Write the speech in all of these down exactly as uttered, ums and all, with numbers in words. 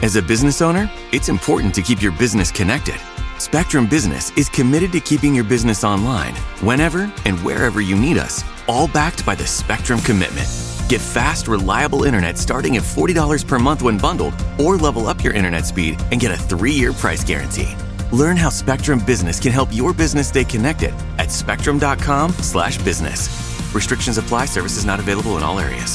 As a business owner, it's important to keep your business connected. Spectrum Business is committed to keeping your business online, whenever and wherever you need us, all backed by the Spectrum Commitment. Get fast, reliable internet starting at forty dollars per month when bundled, or level up your internet speed and get a three-year price guarantee. Learn how Spectrum Business can help your business stay connected at spectrum.com slash business. Restrictions apply. Services not available in all areas.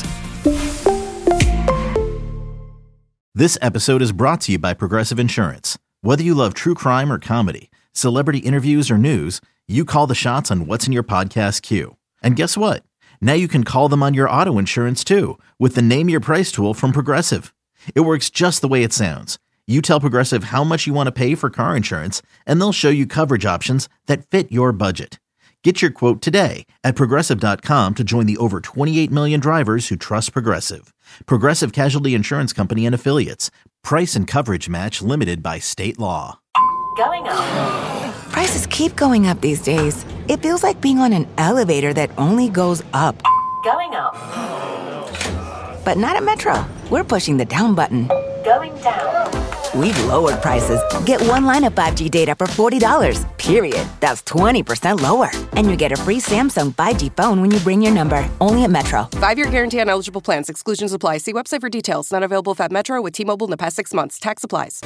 This episode is brought to you by Progressive Insurance. Whether you love true crime or comedy, celebrity interviews or news, you call the shots on what's in your podcast queue. And guess what? Now you can call them on your auto insurance too with the Name Your Price tool from Progressive. It works just the way it sounds. You tell Progressive how much you want to pay for car insurance, and they'll show you coverage options that fit your budget. Get your quote today at Progressive dot com to join the over twenty-eight million drivers who trust Progressive. Progressive Casualty Insurance Company and Affiliates. Price and coverage match limited by state law. Going up. Prices keep going up these days. It feels like being on an elevator that only goes up. Going up. But not at Metro. We're pushing the down button. Going down. We've lowered prices. Get one line of five G data for forty dollars, period. That's twenty percent lower. And you get a free Samsung five G phone when you bring your number. Only at Metro. Five-year guarantee on eligible plans. Exclusions apply. See website for details. Not available if at Metro with T-Mobile in the past six months. Tax applies.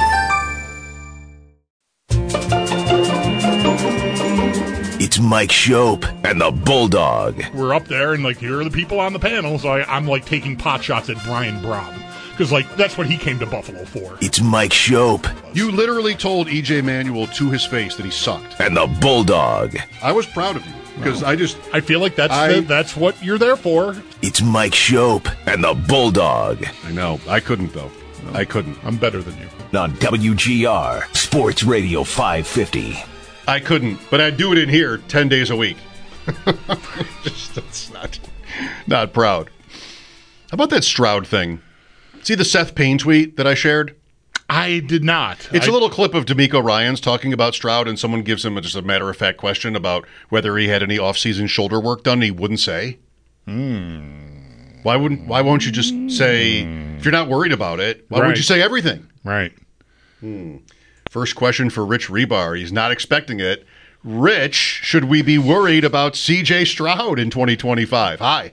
It's Mike Shope and the Bulldog. We're up there, and, like, here are the people on the panel, so I, I'm, like, taking pot shots at Brian Brown. Because, like, that's what he came to Buffalo for. It's Mike Shope. You literally told E J Manuel to his face that he sucked. And the Bulldog. I was proud of you, because I just... I feel like that's I, the, that's what you're there for. It's Mike Shope and the Bulldog. I know. I couldn't, though. No, I couldn't. I'm better than you. On W G R, Sports Radio five fifty. I couldn't, but I do it in here ten days a week. Just, that's not, not proud. How about that Stroud thing? See the Seth Payne tweet that I shared? I did not. It's I, a little clip of D'Amico Ryans talking about Stroud, and someone gives him a, just a matter-of-fact question about whether he had any off-season shoulder work done, and he wouldn't say. Hmm. Why wouldn't? Why won't you just say, if you're not worried about it, why right. wouldn't you say everything? Right. Hmm. First question for Rich Rebar. He's not expecting it. Rich, should we be worried about C J Stroud in twenty twenty-five? Hi.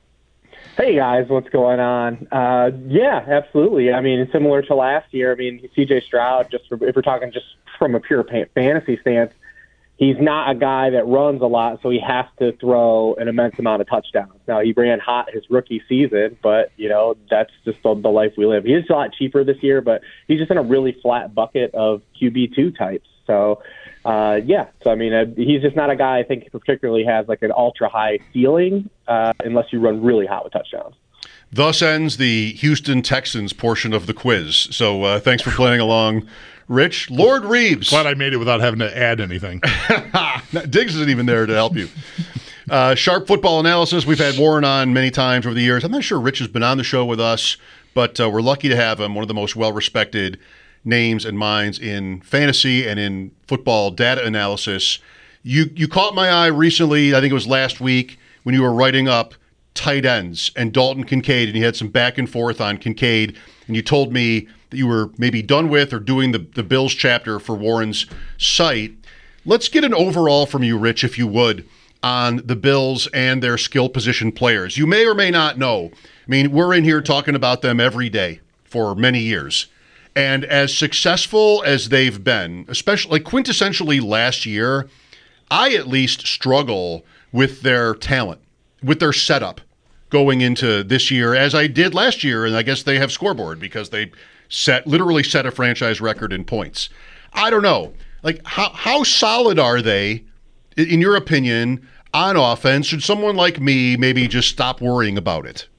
Hey, guys. What's going on? Uh, yeah, absolutely. I mean, similar to last year, I mean, C J Stroud, just for, if we're talking just from a pure fantasy stance, he's not a guy that runs a lot, so he has to throw an immense amount of touchdowns. Now, he ran hot his rookie season, but, you know, that's just the, the life we live. He's a lot cheaper this year, but he's just in a really flat bucket of Q B two types. So, uh, yeah, so, I mean, uh, he's just not a guy I think particularly has, like, an ultra-high ceiling uh, unless you run really hot with touchdowns. Thus ends the Houston Texans portion of the quiz. So uh, thanks for playing along, Rich. Lord Reeves. Glad I made it without having to add anything. Diggs isn't even there to help you. Uh, sharp football analysis. We've had Warren on many times over the years. I'm not sure Rich has been on the show with us, but uh, we're lucky to have him, one of the most well-respected names and minds in fantasy and in football data analysis. You you caught my eye recently, I think it was last week, when you were writing up tight ends and Dalton Kincaid, and you had some back and forth on Kincaid, and you told me that you were maybe done with or doing the, the Bills chapter for Warren's site. Let's get an overall from you, Rich, if you would, on the Bills and their skill position players. You may or may not know. I mean, we're in here talking about them every day for many years. And as successful as they've been, especially like quintessentially last year, I at least struggle with their talent, with their setup going into this year, as I did last year, and I guess they have scoreboard because they set literally set a franchise record in points. I don't know. Like, how how solid are they, in your opinion, on offense? Should someone like me maybe just stop worrying about it?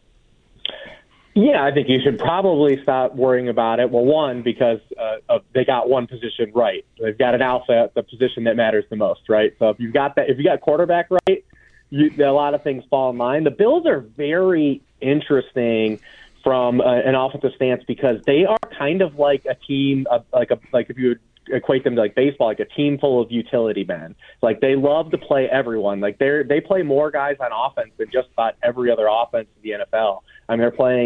Yeah, I think you should probably stop worrying about it. Well, one, because uh, uh, they got one position right. They've got an alpha at the position that matters the most, right? So if you've got that, if you got quarterback right, you, a lot of things fall in line. The Bills are very interesting from uh, an offensive stance because they are kind of like a team, uh, like a like if you would equate them to like baseball, like a team full of utility men. Like they love to play everyone. Like they they play more guys on offense than just about every other offense in the N F L. I mean, they're playing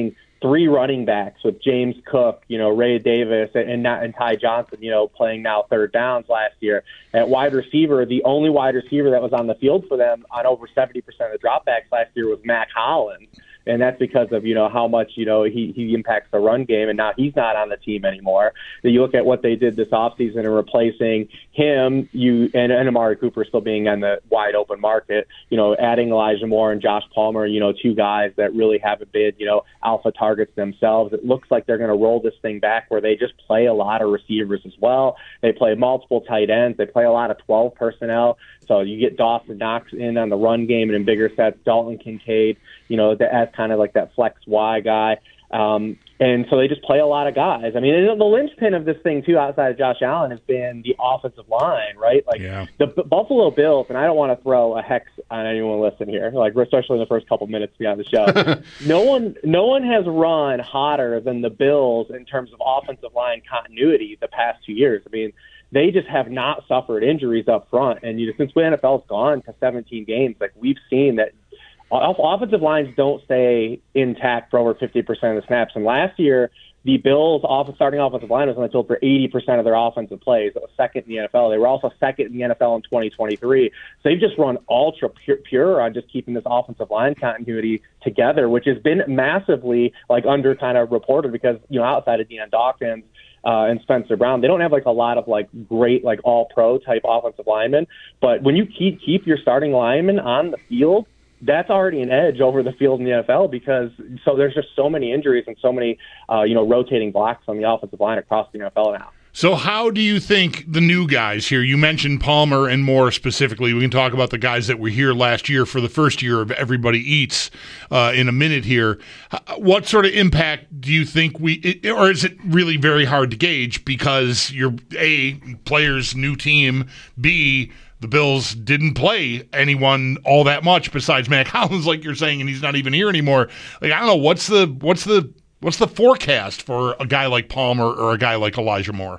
three running backs with James Cook, you know, Ray Davis, and and, not, and Ty Johnson, you know, playing now third downs last year. At wide receiver, the only wide receiver that was on the field for them on over seventy percent of the dropbacks last year was Mac Hollins. And that's because of, you know, how much, you know, he, he impacts the run game, and now he's not on the team anymore. Then you look at what they did this offseason in replacing him, you and, and Amari Cooper still being on the wide open market, you know, adding Elijah Moore and Josh Palmer, you know, two guys that really haven't been, you know, alpha targets themselves. It looks like they're going to roll this thing back where they just play a lot of receivers as well. They play multiple tight ends. They play a lot of twelve personnel. So you get Dawson Knox in on the run game and in bigger sets, Dalton Kincaid, you know, as kind of like that flex Y guy. Um, and so they just play a lot of guys. I mean, and the linchpin of this thing, too, outside of Josh Allen, has been the offensive line, right? Like yeah. the B- Buffalo Bills, and I don't want to throw a hex on anyone listening here, like especially in the first couple minutes beyond the show. no one no one has run hotter than the Bills in terms of offensive line continuity the past two years. I mean, they just have not suffered injuries up front. And you know, since the N F L's gone to seventeen games, like we've seen that offensive lines don't stay intact for over fifty percent of the snaps. And last year, the Bills' off- starting offensive line was on the field for eighty percent of their offensive plays. That was second in the N F L. They were also second in the N F L in twenty twenty-three. So they've just run ultra pure, pure on just keeping this offensive line continuity together, which has been massively like under kind of reported because, you know, outside of Deion Dawkins, Uh, and Spencer Brown, they don't have like a lot of like great like all pro type offensive linemen. But when you keep keep your starting linemen on the field, that's already an edge over the field in the N F L because so there's just so many injuries and so many uh, you know rotating blocks on the offensive line across the N F L now. So how do you think the new guys here, you mentioned Palmer and Moore specifically, we can talk about the guys that were here last year for the first year of Everybody Eats uh, in a minute here. What sort of impact do you think we, or is it really very hard to gauge because you're, A, players, new team, B, the Bills didn't play anyone all that much besides Mac Hollins, like you're saying, and he's not even here anymore. Like, I don't know, what's the, what's the, What's the forecast for a guy like Palmer or a guy like Elijah Moore?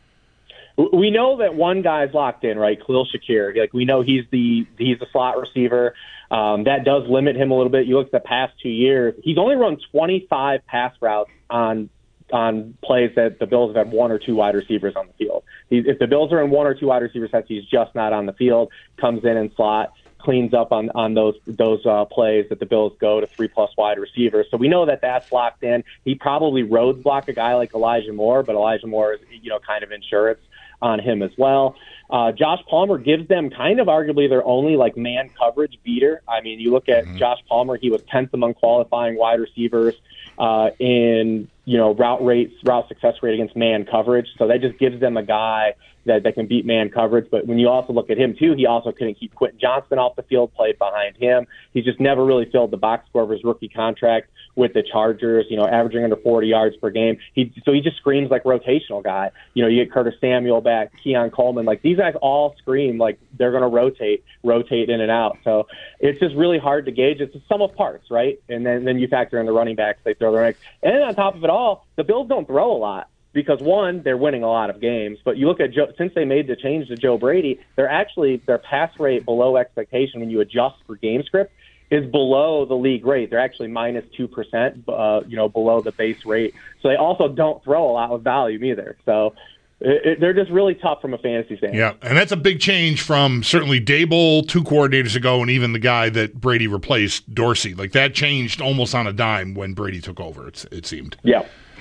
We know that one guy's locked in, right? Khalil Shakir. Like we know he's the he's the slot receiver. Um, that does limit him a little bit. You look at the past two years; he's only run twenty-five pass routes on on plays that the Bills have had one or two wide receivers on the field. He, if the Bills are in one or two wide receiver sets, he's just not on the field. Comes in and slot. Cleans up on, on those those uh, plays that the Bills go to three-plus wide receivers. So we know that that's locked in. He probably roadblock a guy like Elijah Moore, but Elijah Moore is, you know, kind of insurance on him as well. Uh, Josh Palmer gives them kind of arguably their only, like, man coverage beater. I mean, you look at mm-hmm. Josh Palmer, he was tenth among qualifying wide receivers uh, in, you know, route rates, route success rate against man coverage. So that just gives them a guy that, that can beat man coverage. But when you also look at him, too, he also couldn't keep Quentin Johnston off the field, played behind him. He's just never really filled the box score of his rookie contract with the Chargers, you know, averaging under forty yards per game. He So he just screams like rotational guy. You know, you get Curtis Samuel back, Keon Coleman. Like, these guys all scream like they're going to rotate, rotate in and out. So it's just really hard to gauge. It's a sum of parts, right? And then, then you factor in the running backs. They throw their eggs. And on top of it all, the Bills don't throw a lot. Because, one, they're winning a lot of games. But you look at Joe, since they made the change to Joe Brady, they're actually their pass rate below expectation when you adjust for game script is below the league rate. They're actually minus two percent, uh, you know, below the base rate. So they also don't throw a lot of volume either. So it, it, they're just really tough from a fantasy standpoint. Yeah, and that's a big change from certainly Dable two coordinators ago and even the guy that Brady replaced, Dorsey. Like, that changed almost on a dime when Brady took over, it's, it seemed. Yeah.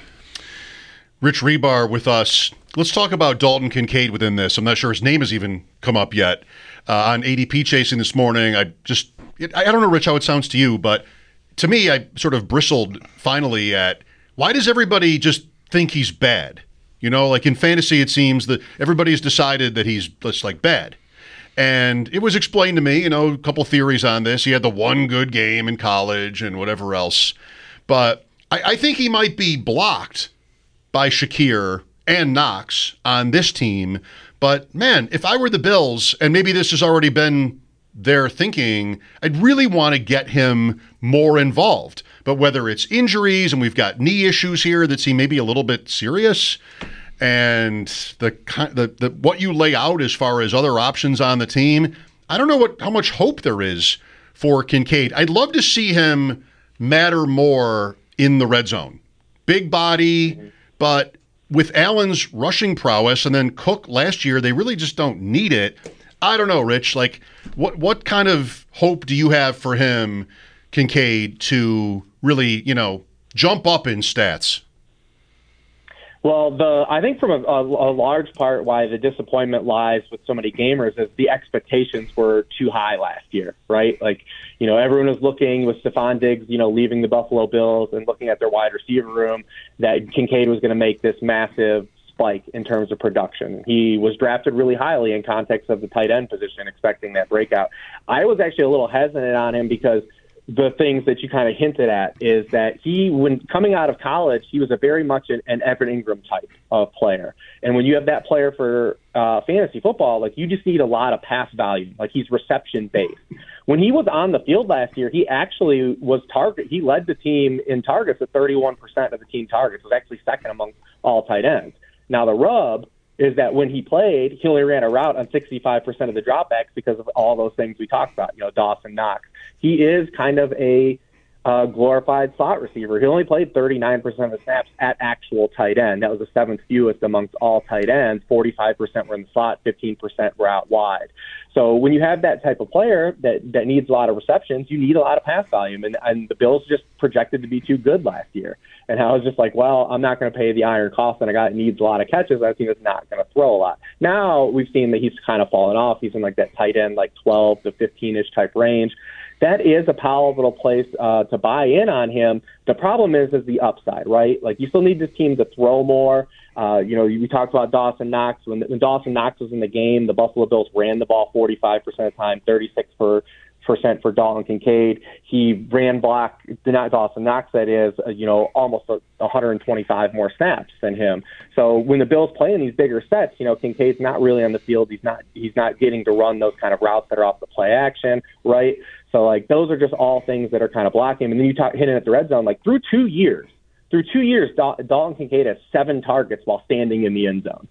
Rich Hribar with us. Let's talk about Dalton Kincaid within this. I'm not sure his name has even come up yet. Uh, on A D P chasing this morning, I just, I don't know, Rich, how it sounds to you, but to me, I sort of bristled finally at why does everybody just think he's bad? You know, like in fantasy, it seems that everybody's decided that he's just like bad. And it was explained to me, you know, a couple theories on this. He had the one good game in college and whatever else. But I, I think he might be blocked by Shakir and Knox on this team. But, man, if I were the Bills, and maybe this has already been their thinking, I'd really want to get him more involved. But whether it's injuries, and we've got knee issues here that seem maybe a little bit serious, and the, the, the what you lay out as far as other options on the team, I don't know what how much hope there is for Kincaid. I'd love to see him matter more in the red zone. Big body, mm-hmm. but with Allen's rushing prowess and then Cook last year, they really just don't need it. I don't know, Rich. Like, what what kind of hope do you have for him, Kincaid, to really, you know, jump up in stats? Well, the I think from a, a, a large part why the disappointment lies with so many gamers is the expectations were too high last year, right? Like, you know, everyone was looking with Stephon Diggs, you know, leaving the Buffalo Bills and looking at their wide receiver room that Kincaid was going to make this massive spike in terms of production. He was drafted really highly in context of the tight end position, expecting that breakout. I was actually a little hesitant on him because the things that you kind of hinted at is that he, when coming out of college, he was a very much an, an Evan Ingram type of player. And when you have that player for uh, fantasy football, like you just need a lot of pass value. Like he's reception based. When he was on the field last year, he actually was target. He led the team in targets at thirty-one percent of the team targets. Was actually second among all tight ends. Now the rub is that when he played, he only ran a route on sixty-five percent of the dropbacks because of all those things we talked about, you know, Dawson Knox. He is kind of a uh, glorified slot receiver. He only played thirty-nine percent of the snaps at actual tight end. That was the seventh fewest amongst all tight ends. forty-five percent were in the slot, fifteen percent were out wide. So when you have that type of player that, that needs a lot of receptions, you need a lot of pass volume. And, and the Bills just projected to be too good last year. And I was just like, well, I'm not going to pay the iron cost on a guy that needs a lot of catches. I think that's not going to throw a lot. Now we've seen that he's kind of fallen off. He's in like that tight end, like twelve to fifteen-ish type range. That is a palatable place uh, to buy in on him. The problem is, is the upside, right? Like you still need this team to throw more. Uh, you know, we talked about Dawson Knox. When, when Dawson Knox was in the game, the Buffalo Bills ran the ball forty-five percent of the time, thirty-six percent for Dalton Kincaid. He ran block, not Dawson Knox, that is, uh, you know, almost one hundred twenty-five more snaps than him. So when the Bills play in these bigger sets, you know, Kincaid's not really on the field. He's not, he's not getting to run those kind of routes that are off the play action, right? So, like, those are just all things that are kind of blocking him. And then you talk hitting at the red zone, like, through two years, through two years, Dal- Dalton Kincaid has seven targets while standing in the end zone.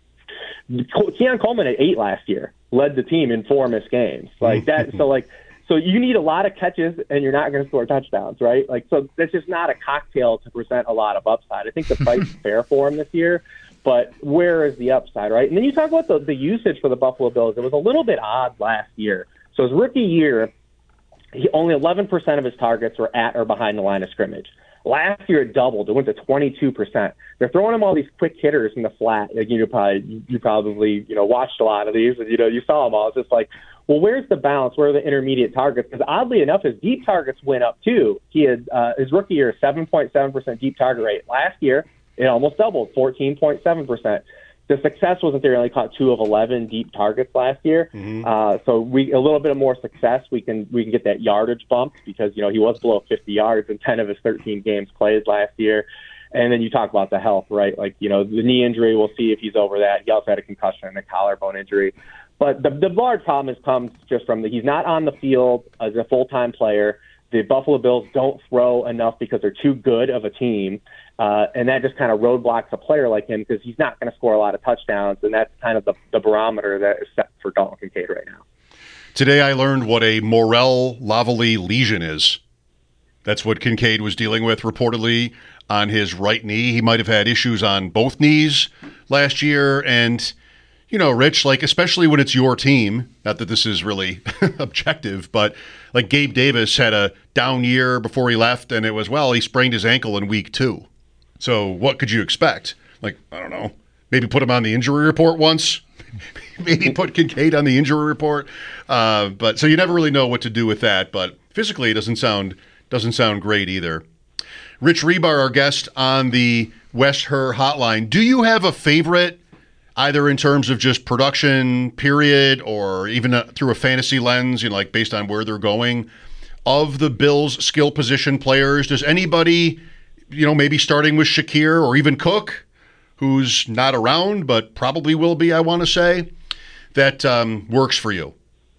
Keon Coleman at eight last year, led the team in four missed games. Like that, so, like, so you need a lot of catches, and you're not going to score touchdowns, right? Like, so that's just not a cocktail to present a lot of upside. I think the price is fair for him this year, but where is the upside, right? And then you talk about the, the usage for the Buffalo Bills. It was a little bit odd last year. So his rookie year, he, only eleven percent of his targets were at or behind the line of scrimmage. Last year it doubled. It went to twenty-two percent. They're throwing him all these quick hitters in the flat. Like, you probably you probably you know watched a lot of these, and you know you saw them all. It's just like, well, where's the balance? Where are the intermediate targets? Because oddly enough, his deep targets went up too. He had uh, his rookie year seven point seven percent deep target rate. Last year it almost doubled, fourteen point seven percent. The success wasn't there. He only caught two of eleven deep targets last year. Mm-hmm. Uh, so we a little bit of more success. We can we can get that yardage bump because you know he was below fifty yards in ten of his thirteen games played last year. And then you talk about the health, right? Like you know the knee injury. We'll see if he's over that. He also had a concussion and a collarbone injury. But the the large problem has comes just from the he's not on the field as a full time player. The Buffalo Bills don't throw enough because they're too good of a team. Uh, and that just kind of roadblocks a player like him because he's not going to score a lot of touchdowns, and that's kind of the, the barometer that is set for Dalton Kincaid right now. Today I learned what a Morel-Lavalley lesion is. That's what Kincaid was dealing with reportedly on his right knee. He might have had issues on both knees last year, and you know, Rich, like especially when it's your team, not that this is really objective, but like Gabe Davis had a down year before he left, and it was, well, he sprained his ankle in week two. So what could you expect? Like, I don't know, maybe put him on the injury report once, maybe put Kincaid on the injury report. Uh, but so you never really know what to do with that. But physically, it doesn't sound doesn't sound great either. Rich Hribar, our guest on the West Her Hotline. Do you have a favorite, either in terms of just production period or even a, through a fantasy lens, you know, like based on where they're going, of the Bills' skill position players? Does anybody, you know, maybe starting with Shakir or even Cook, who's not around but probably will be, I want to say, that um, works for you?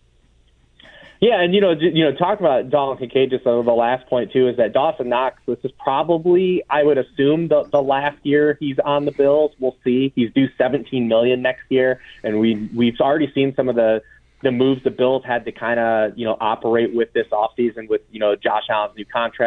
Yeah, and, you know, you know, talk about Dalton Kincaid, just uh, the last point, too, is that Dawson Knox, this is probably, I would assume, the, the last year he's on the Bills. We'll see. He's due seventeen million dollars next year, and we, we've already seen some of the, the moves the Bills had to kind of, you know, operate with this offseason with, you know, Josh Allen's new contract.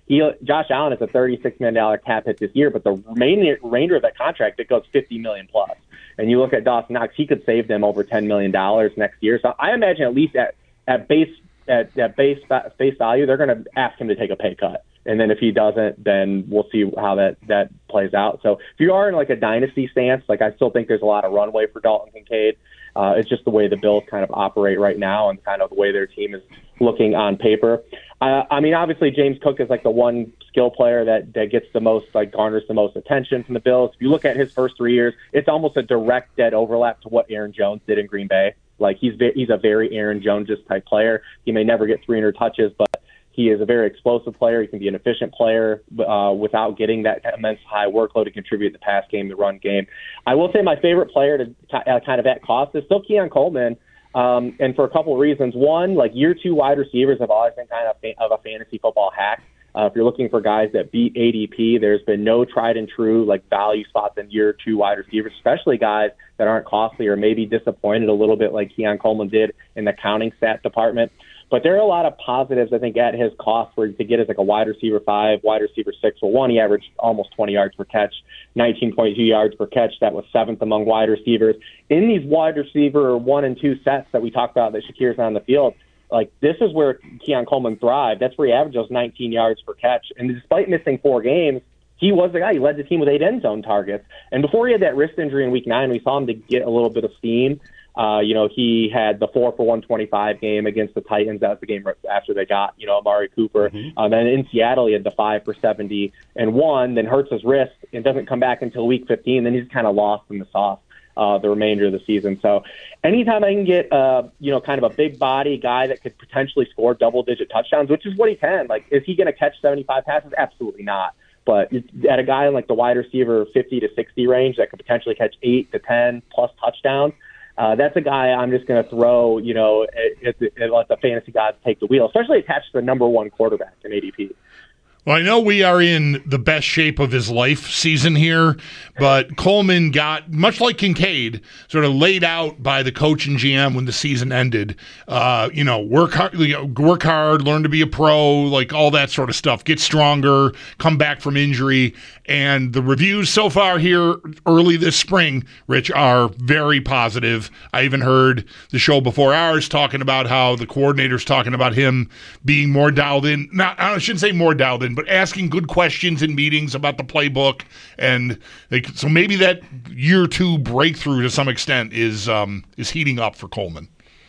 he Josh Allen is a thirty-six million dollars cap hit this year, but the remaining remainder of that contract, it goes fifty million dollars plus. And you look at Dawson Knox, he could save them over ten million dollars next year. So I imagine at least at, at base at, at base face value, they're going to ask him to take a pay cut. And then if he doesn't, then we'll see how that, that plays out. So if you are in like a dynasty stance, like I still think there's a lot of runway for Dalton Kincaid. Uh, it's just the way the Bills kind of operate right now and kind of the way their team is looking on paper. Uh, I mean, obviously James Cook is like the one skill player that, that gets the most, like garners the most attention from the Bills. If you look at his first three years, it's almost a direct dead overlap to what Aaron Jones did in Green Bay. Like he's he's a very Aaron Jones type player. He may never get three hundred touches, but he is a very explosive player. He can be an efficient player uh, without getting that immense high workload to contribute in the pass game, the run game. I will say my favorite player to uh, kind of at cost is still Keon Coleman, um, and for a couple of reasons. One, like year two wide receivers have always been kind of fa- of a fantasy football hack. Uh, if you're looking for guys that beat A D P, there's been no tried and true like value spots in year two wide receivers, especially guys that aren't costly or maybe disappointed a little bit like Keon Coleman did in the counting stat department. But there are a lot of positives, I think, at his cost where to get as like a wide receiver five, wide receiver six. Well, one, he averaged almost twenty yards per catch, nineteen point two yards per catch. That was seventh among wide receivers. In these wide receiver one and two sets that we talked about that Shakir's on the field, like this is where Keon Coleman thrived. That's where he averaged those nineteen yards per catch. And despite missing four games, he was the guy. He led the team with eight end zone targets. And before he had that wrist injury in week nine, we saw him to get a little bit of steam. Uh, you know, he had the four for one twenty-five game against the Titans. That was the game after they got, you know, Amari Cooper. Mm-hmm. Uh, then in Seattle, he had the five for seventy and one, then hurts his wrist and doesn't come back until week fifteen. Then he's kind of lost in the sauce uh, the remainder of the season. So anytime I can get, uh, you know, kind of a big body guy that could potentially score double-digit touchdowns, which is what he can. Like, is he going to catch seventy-five passes? Absolutely not. But at a guy in like the wide receiver fifty to sixty range that could potentially catch eight to ten plus touchdowns, Uh, that's a guy I'm just going to throw, you know, at, at, at let the fantasy gods take the wheel, especially attached to the number one quarterback in A D P. Well, I know we are in the best shape of his life season here, but Coleman got, much like Kincaid, sort of laid out by the coach and G M when the season ended. Uh, you know, work hard, work hard, learn to be a pro, like all that sort of stuff. Get stronger, come back from injury. And the reviews so far here early this spring, Rich, are very positive. I even heard the show before ours talking about how the coordinator's talking about him being more dialed in. Not, I shouldn't say more dialed in, but asking good questions in meetings about the playbook. And they, so maybe that year two breakthrough to some extent is um, is heating up for Coleman.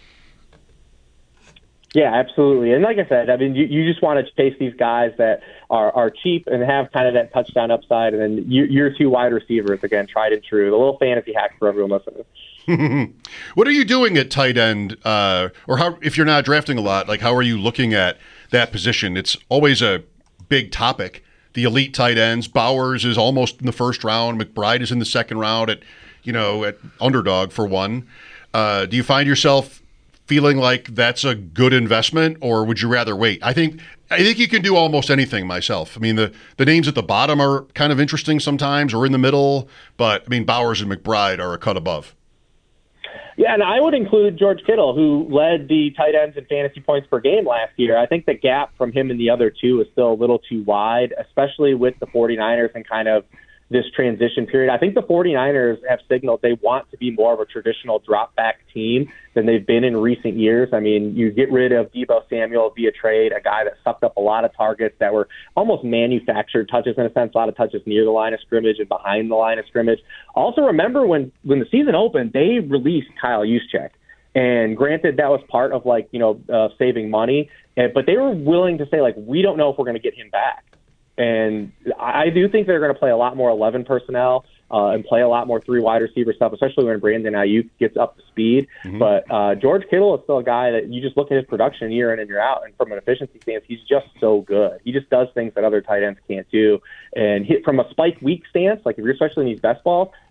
Yeah, absolutely. And like I said, I mean, you, you just want to chase these guys that are, are cheap and have kind of that touchdown upside. And then year, year two wide receivers, again, tried and true. The little fantasy hack for everyone listening. What are you doing at tight end? Uh, or how, if you're not drafting a lot, like how are you looking at that position? It's always a big topic. The elite tight ends. Bowers is almost in the first round. McBride is in the second round at, you know, at underdog for one. Uh, do you find yourself feeling like that's a good investment, or would you rather wait? I think I think you can do almost anything myself. I mean, the, the names at the bottom are kind of interesting sometimes, or in the middle, but I mean, Bowers and McBride are a cut above. Yeah, and I would include George Kittle, who led the tight ends in fantasy points per game last year. I think the gap from him and the other two is still a little too wide, especially with the 49ers and kind of this transition period. I think the 49ers have signaled they want to be more of a traditional drop-back team than they've been in recent years. I mean, you get rid of Deebo Samuel via trade, a guy that sucked up a lot of targets that were almost manufactured touches in a sense, a lot of touches near the line of scrimmage and behind the line of scrimmage. Also, remember when, when the season opened, they released Kyle Juszczyk. And granted, that was part of, like, you know, uh, saving money, but they were willing to say, like, we don't know if we're going to get him back. And I do think they're going to play a lot more eleven personnel uh, and play a lot more three wide receiver stuff, especially when Brandon Ayuk gets up to speed. Mm-hmm. But uh, George Kittle is still a guy that you just look at his production year in and year out, and from an efficiency stance, he's just so good. He just does things that other tight ends can't do. And he, from a spike week stance, like if you're especially in these best balls,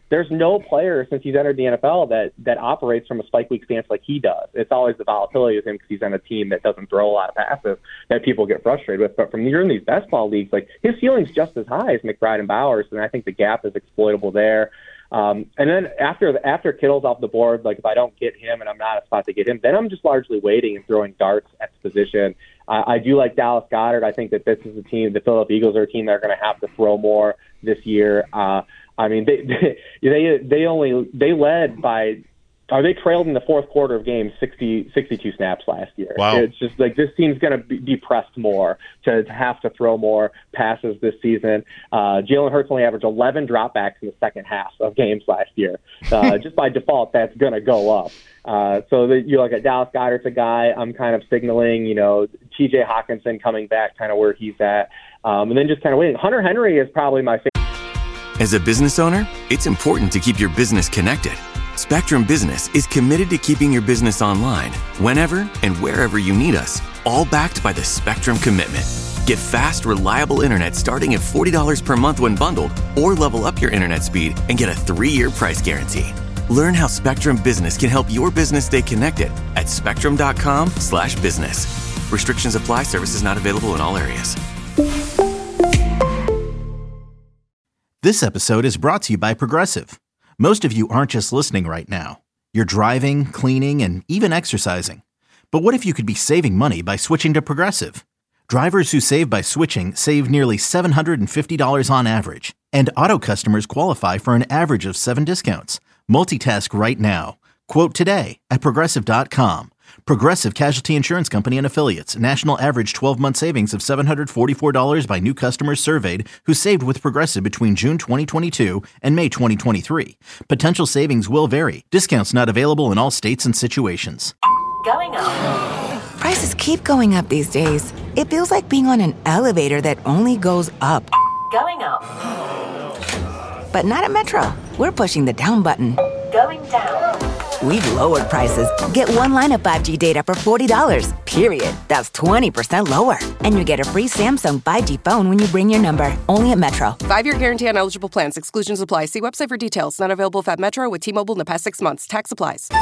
there's no player since he's entered the N F L that that operates from a spike week stance like he does. It's always the volatility of him because he's on a team that doesn't throw a lot of passes that people get frustrated with. But from you're in these best ball leagues, like his ceiling's just as high as McBride and Bowers, and I think the gap is exploitable there. Um, and then after after Kittle's off the board, like if I don't get him and I'm not a spot to get him, then I'm just largely waiting and throwing darts at the position. Uh, I do like Dallas Goedert. I think that this is a team, the Philadelphia Eagles are a team that are going to have to throw more this year. Uh, I mean, they, they they they only they led by. Or they trailed in the fourth quarter of games sixty, sixty-two snaps last year. Wow. It's just like this team's going to be, be pressed more to, to have to throw more passes this season. Uh, Jalen Hurts only averaged eleven dropbacks in the second half of games last year. Uh, just by default, that's going to go up. Uh, so the, you look at Dallas Goedert's a guy I'm kind of signaling, you know, T J Hawkinson coming back kind of where he's at. Um, and then just kind of waiting. Hunter Henry is probably my favorite. As a business owner, it's important to keep your business connected. Spectrum Business is committed to keeping your business online whenever and wherever you need us, all backed by the Spectrum Commitment. Get fast, reliable internet starting at forty dollars per month when bundled, or level up your internet speed and get a three-year price guarantee. Learn how Spectrum Business can help your business stay connected at spectrum.com slash business. Restrictions apply. Services not available in all areas. This episode is brought to you by Progressive. Most of you aren't just listening right now. You're driving, cleaning, and even exercising. But what if you could be saving money by switching to Progressive? Drivers who save by switching save nearly seven hundred fifty dollars on average. And auto customers qualify for an average of seven discounts. Multitask right now. Quote today at Progressive dot com. Progressive Casualty Insurance Company and Affiliates. National average twelve-month savings of seven hundred forty-four dollars by new customers surveyed who saved with Progressive between June twenty twenty-two and May twenty twenty-three. Potential savings will vary. Discounts not available in all states and situations. Going up. Prices keep going up these days. It feels like being on an elevator that only goes up. Going up. But not at Metro. We're pushing the down button. Going down. We've lowered prices. Get one line of five G data for forty dollars, period. That's twenty percent lower. And you get a free Samsung five G phone when you bring your number. Only at Metro. Five-year guarantee on eligible plans. Exclusions apply. See website for details. Not available at Metro with T-Mobile in the past six months. Tax applies.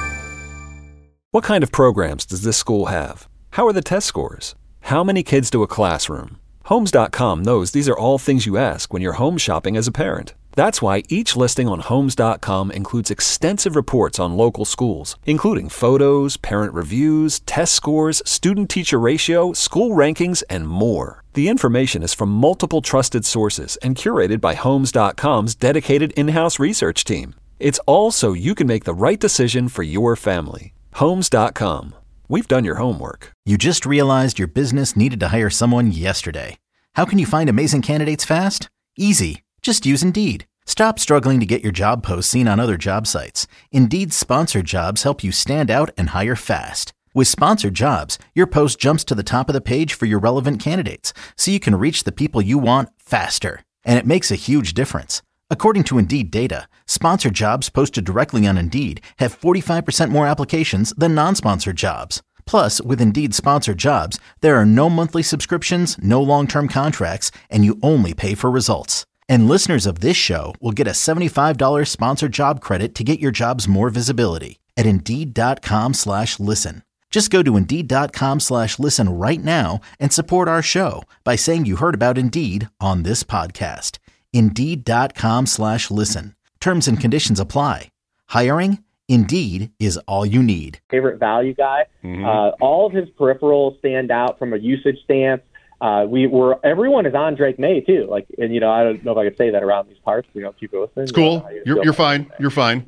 What kind of programs does this school have? How are the test scores? How many kids do a classroom? Homes dot com knows these are all things you ask when you're home shopping as a parent. That's why each listing on Homes dot com includes extensive reports on local schools, including photos, parent reviews, test scores, student-teacher ratio, school rankings, and more. The information is from multiple trusted sources and curated by Homes dot com's dedicated in-house research team. It's all so you can make the right decision for your family. Homes dot com. We've done your homework. You just realized your business needed to hire someone yesterday. How can you find amazing candidates fast? Easy. Just use Indeed. Stop struggling to get your job posts seen on other job sites. Indeed's sponsored jobs help you stand out and hire fast. With sponsored jobs, your post jumps to the top of the page for your relevant candidates, so you can reach the people you want faster. And it makes a huge difference. According to Indeed data, sponsored jobs posted directly on Indeed have forty-five percent more applications than non-sponsored jobs. Plus, with Indeed sponsored jobs, there are no monthly subscriptions, no long-term contracts, and you only pay for results. And listeners of this show will get a seventy-five dollars sponsored job credit to get your jobs more visibility at Indeed.com slash listen. Just go to Indeed.com slash listen right now and support our show by saying you heard about Indeed on this podcast. Indeed.com slash listen. Terms and conditions apply. Hiring? Indeed is all you need. Favorite value guy. Mm-hmm. Uh, all of his peripherals stand out from a usage stance. Uh, we were everyone is on Drake May too. Like, and you know, I don't know if I could say that around these parts. You know, people listening. It's cool. You you're you're fine. You're fine.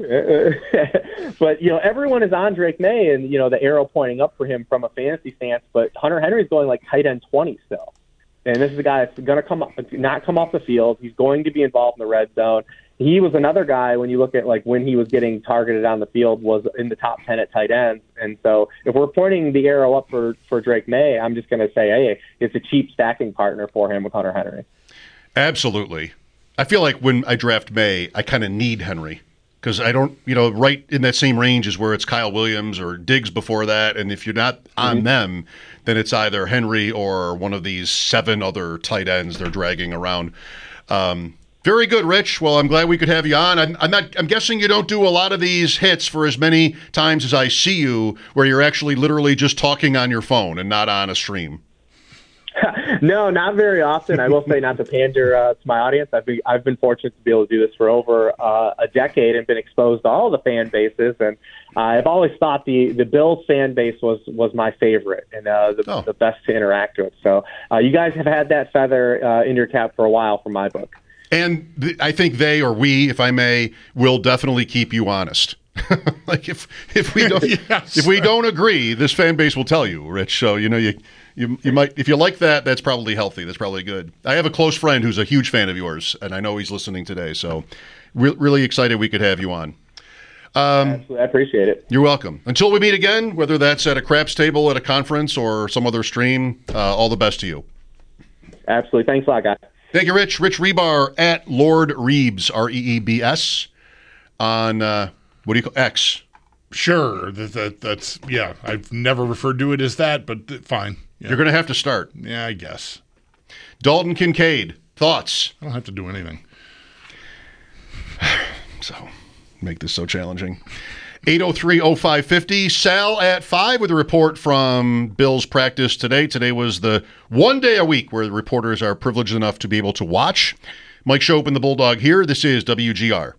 But you know, everyone is on Drake May, and you know, the arrow pointing up for him from a fantasy stance. But Hunter Henry's going like tight end twenty still, and this is a guy that's going to come not come off the field. He's going to be involved in the red zone. He was another guy when you look at like when he was getting targeted on the field was in the top ten at tight ends. And so if we're pointing the arrow up for, for Drake May, I'm just going to say, hey, it's a cheap stacking partner for him with Hunter Henry. Absolutely. I feel like when I draft May, I kind of need Henry because I don't, you know, right in that same range is where it's Kyle Williams or Diggs before that. And if you're not on mm-hmm. them, then it's either Henry or one of these seven other tight ends they're dragging around. Um, Very good, Rich. Well, I'm glad we could have you on. I'm, I'm not. I'm guessing you don't do a lot of these hits for as many times as I see you, where you're actually literally just talking on your phone and not on a stream. No, not very often. I will say, not to pander uh, to my audience, I've been, I've been fortunate to be able to do this for over uh, a decade and been exposed to all the fan bases. And uh, I've always thought the, the Bills fan base was, was my favorite and uh, the, oh. the best to interact with. So uh, you guys have had that feather uh, in your cap for a while for my book. And th- I think they, or we, if I may, will definitely keep you honest. Like if if we don't yes. if we don't agree, this fan base will tell you, Rich. So you know you you you might, if you like that, that's probably healthy. That's probably good. I have a close friend who's a huge fan of yours, and I know he's listening today. So re- really excited we could have you on. Um, Absolutely. I appreciate it. You're welcome. Until we meet again, whether that's at a craps table, at a conference, or some other stream, uh, all the best to you. Absolutely. Thanks a lot, guys. Thank you, Rich. Rich Hribar at Lord Reebs, R E E B S, on, uh, what do you call X? Sure. That, that That's, yeah, I've never referred to it as that, but fine. Yeah. You're going to have to start. Yeah, I guess. Dalton Kincaid, thoughts? I don't have to do anything. So, make this so challenging. eight oh three oh five fifty. Sal at five with a report from Bills practice today. Today was the one day a week where the reporters are privileged enough to be able to watch. Mike Shope and the Bulldog here. This is W G R.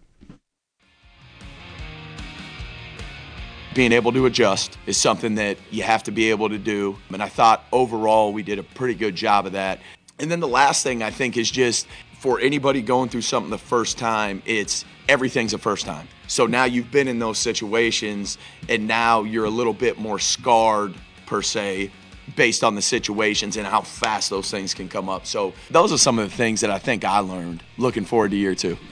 Being able to adjust is something that you have to be able to do. And I thought overall we did a pretty good job of that. And then the last thing I think is just for anybody going through something the first time, it's everything's a first time. So now you've been in those situations and now you're a little bit more scarred per se based on the situations and how fast those things can come up. So those are some of the things that I think I learned. Looking forward to year two.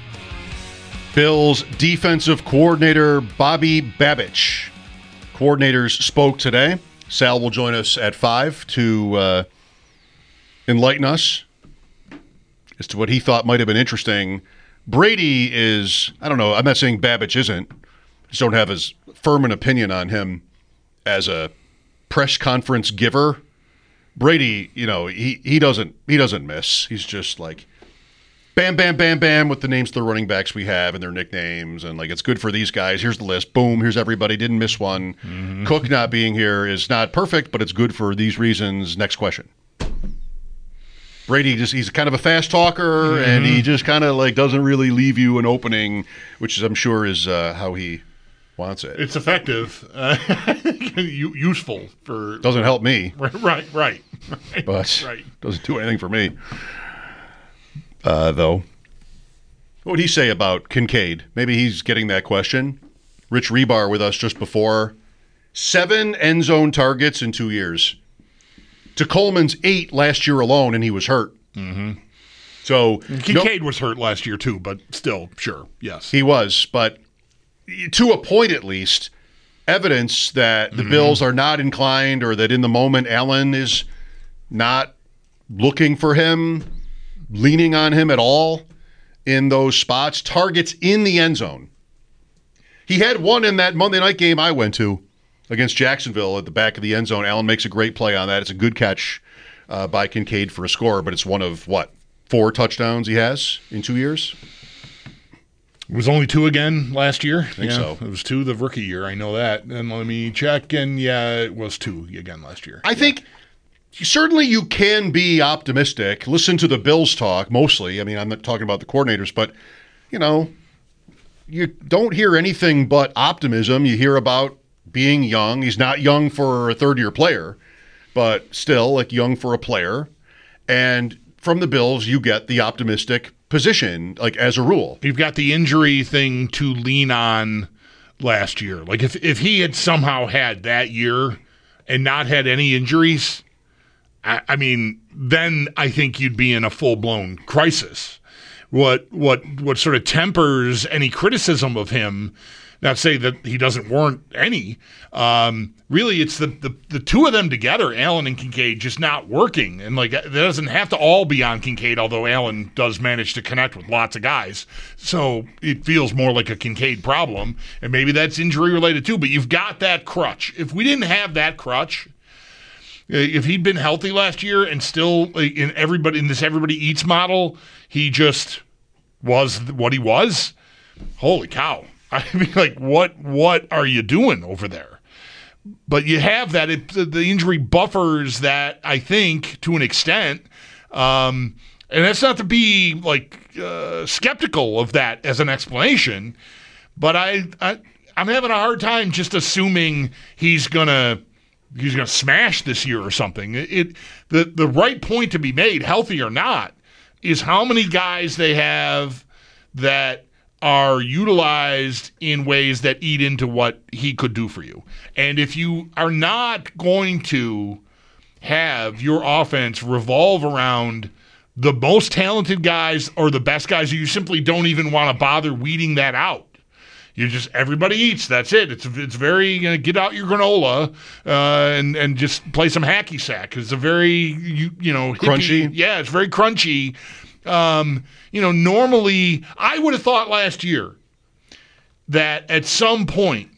Bills defensive coordinator Bobby Babich. Coordinators spoke today. Sal will join us at five to uh, enlighten us as to what he thought might have been interesting. Brady is, I don't know, I'm not saying Babich isn't. I just don't have as firm an opinion on him as a press conference giver. Brady, you know, he, he doesn't he doesn't miss. He's just like bam, bam, bam, bam with the names of the running backs we have and their nicknames. And like, it's good for these guys. Here's the list. Boom. Here's everybody. Didn't miss one. Mm-hmm. Cook not being here is not perfect, but it's good for these reasons. Next question. Brady just, he's kind of a fast talker, mm-hmm. and he just kind of like doesn't really leave you an opening, which is, I'm sure is uh, how he wants it. It's effective, uh, useful for. Doesn't help me. Right, right, right. But right. Doesn't do anything for me. Uh, though, what would he say about Kincaid? Maybe he's getting that question. Rich Hribar with us just before. Seven end zone targets in two years. To Coleman's eight last year alone, and he was hurt. Mm-hmm. So Kincaid no, was hurt last year too, but still, sure, yes, he was. But to a point, at least, evidence that the mm-hmm. Bills are not inclined, or that in the moment Allen is not looking for him, leaning on him at all in those spots. Targets in the end zone. He had one in that Monday night game I went to against Jacksonville at the back of the end zone. Allen makes a great play on that. It's a good catch uh, by Kincaid for a score, but it's one of, what, four touchdowns he has in two years? It was only two again last year. I think yeah, so. It was two the rookie year. I know that. And let me check, and yeah, it was two again last year. I yeah. think certainly you can be optimistic. Listen to the Bills talk mostly. I mean, I'm not talking about the coordinators, but, you know, you don't hear anything but optimism. You hear about being young. He's not young for a third-year player, but still, like, young for a player. And from the Bills, you get the optimistic position, like, as a rule. You've got the injury thing to lean on last year. Like, if, if he had somehow had that year and not had any injuries, I, I mean, then I think you'd be in a full-blown crisis. What what what sort of tempers any criticism of him, not say that he doesn't warrant any, um, really it's the, the, the two of them together, Allen and Kincaid, just not working. And like that doesn't have to all be on Kincaid, although Allen does manage to connect with lots of guys. So it feels more like a Kincaid problem, and maybe that's injury related too, but you've got that crutch. If we didn't have that crutch, if he'd been healthy last year and still in everybody in this everybody eats model, he just was what he was, holy cow. I mean, like, what what are you doing over there? But you have that, it, the injury buffers that, I think, to an extent, um, and that's not to be, like, uh, skeptical of that as an explanation, but I, I, I'm having a hard time just assuming he's going to he's gonna smash this year or something. It, it the, the right point to be made, healthy or not, is how many guys they have that are utilized in ways that eat into what he could do for you. And if you are not going to have your offense revolve around the most talented guys or the best guys, you simply don't even want to bother weeding that out. You just, everybody eats, that's it. It's it's very, you know, get out your granola uh, and, and just play some hacky sack. It's a very, you, you know, hippie, crunchy. Yeah, it's very crunchy. Um, you know, normally, I would have thought last year that at some point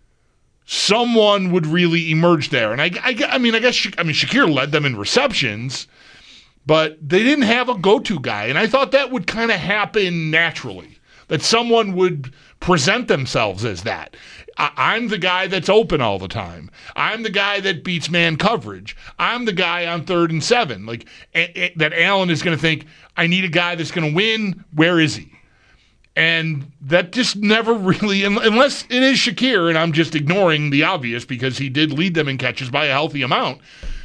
someone would really emerge there. And I, I, I mean, I guess, I mean, Shakir led them in receptions, but they didn't have a go-to guy. And I thought that would kind of happen naturally, that someone would present themselves as that. I, I'm the guy that's open all the time. I'm the guy that beats man coverage. I'm the guy on third and seven. Like a, a, that Allen is going to think, I need a guy that's going to win. Where is he? And that just never really, unless it is Shakir, and I'm just ignoring the obvious because he did lead them in catches by a healthy amount.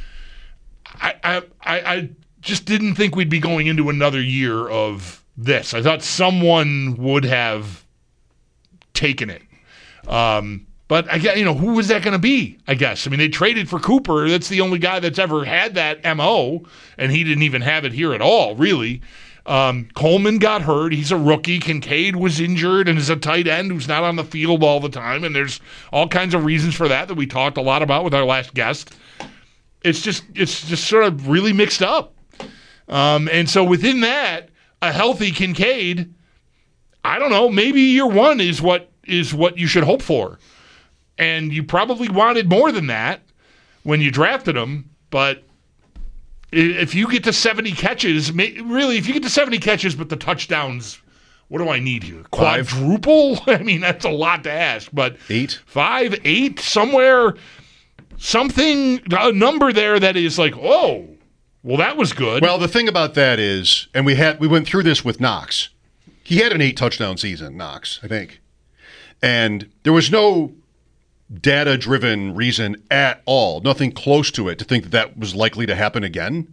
I I, I just didn't think we'd be going into another year of this. I thought someone would have taken it. Um, but, I you know, who was that going to be, I guess? I mean, they traded for Cooper. That's the only guy that's ever had that M O, and he didn't even have it here at all, really. Um, Coleman got hurt. He's a rookie. Kincaid was injured and is a tight end who's not on the field all the time, and there's all kinds of reasons for that that we talked a lot about with our last guest. It's just it's just sort of really mixed up. Um, and so within that, a healthy Kincaid, I don't know, maybe year one is what is what you should hope for. And you probably wanted more than that when you drafted him, but if you get to seventy catches, really, if you get to seventy catches, but the touchdowns, what do I need here? Five. Quadruple? I mean, that's a lot to ask, but eight, five, eight, somewhere, something, a number there that is like, oh, well, that was good. Well, the thing about that is, and we had we went through this with Knox. He had an eight touchdown season, Knox, I think, and there was no data-driven reason at all, nothing close to it, to think that that was likely to happen again.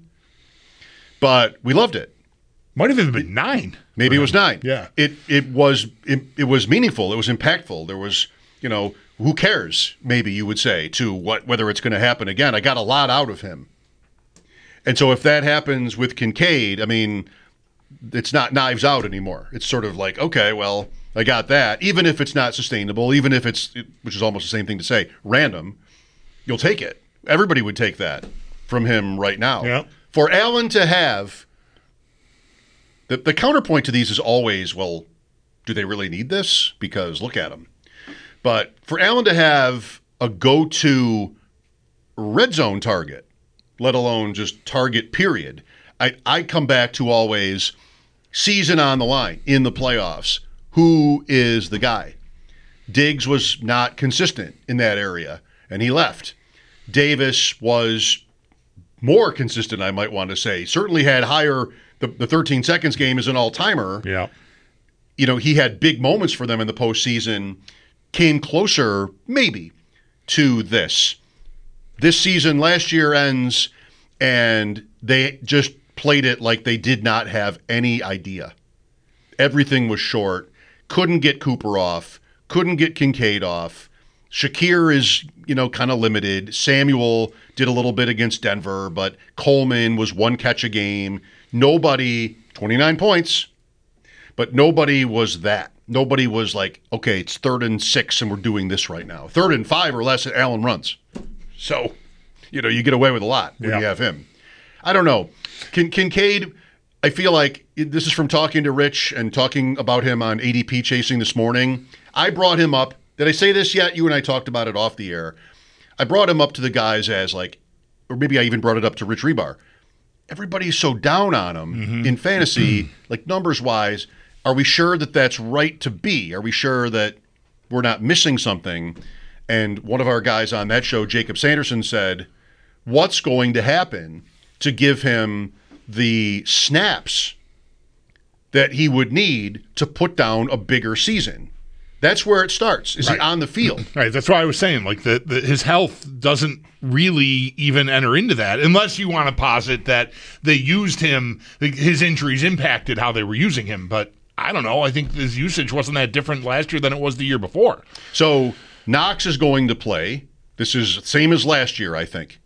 But we loved it. Might have even been nine. Maybe it was nine. Yeah. It it was it, it was meaningful. It was impactful. There was, you know, who cares? Maybe you would say to what whether it's going to happen again. I got a lot out of him, and so if that happens with Kincaid, I mean, it's not knives out anymore. It's sort of like, okay, well, I got that. Even if it's not sustainable, even if it's, which is almost the same thing to say, random, you'll take it. Everybody would take that from him right now. Yeah. For Allen to have, the, the counterpoint to these is always, well, do they really need this? Because look at him. But for Allen to have a go-to red zone target, let alone just target period, I, I come back to always season on the line in the playoffs. Who is the guy? Diggs was not consistent in that area, and he left. Davis was more consistent, I might want to say. Certainly had higher, the, the thirteen seconds game is an all-timer. Yeah. You know, he had big moments for them in the postseason, came closer, maybe, to this. This season, last year ends, and they just played it like they did not have any idea. Everything was short. Couldn't get Cooper off. Couldn't get Kincaid off. Shakir is, you know, kind of limited. Samuel did a little bit against Denver, but Coleman was one catch a game. Nobody, twenty-nine points, but nobody was that. Nobody was like, okay, it's third and six and we're doing this right now. Third and five or less, Allen runs. So, you know, you get away with a lot when yeah. you have him. I don't know. Kin- Kincaid, I feel like this is from talking to Rich and talking about him on A D P Chasing this morning. I brought him up. Did I say this yet? You and I talked about it off the air. I brought him up to the guys as like, or maybe I even brought it up to Rich Rebar. Everybody's so down on him mm-hmm. in fantasy, like numbers-wise. are we sure that that's right to be? Are we sure that we're not missing something? And one of our guys on that show, Jacob Sanderson, said, what's going to happen to give him the snaps that he would need to put down a bigger season? That's where it starts. Is right. he on the field? Right. That's why I was saying, like, the, the, his health doesn't really even enter into that, unless you want to posit that they used him, his injuries impacted how they were using him. But I don't know. I think his usage wasn't that different last year than it was the year before. So Knox is going to play. This is same as last year, I think,